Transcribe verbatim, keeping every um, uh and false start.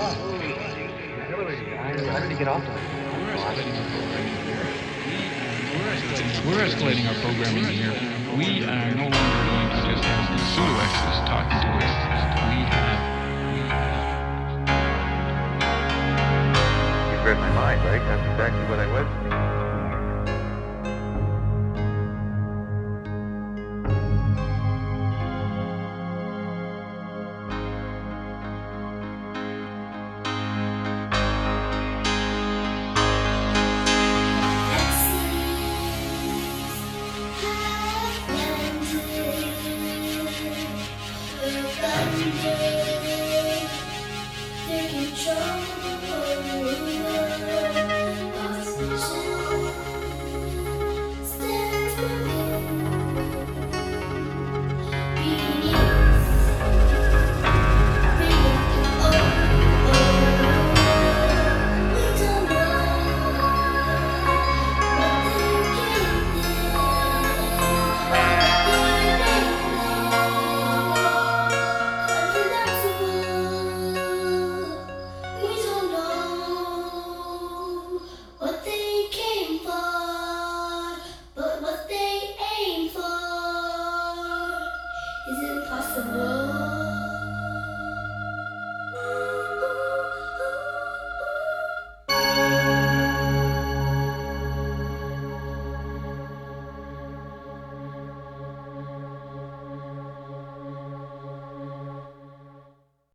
How did he get off? We're escalating our programming here. We are no longer going to just have the pseudo-exes talking to us. We have... You've read my mind, right? That's exactly what I was.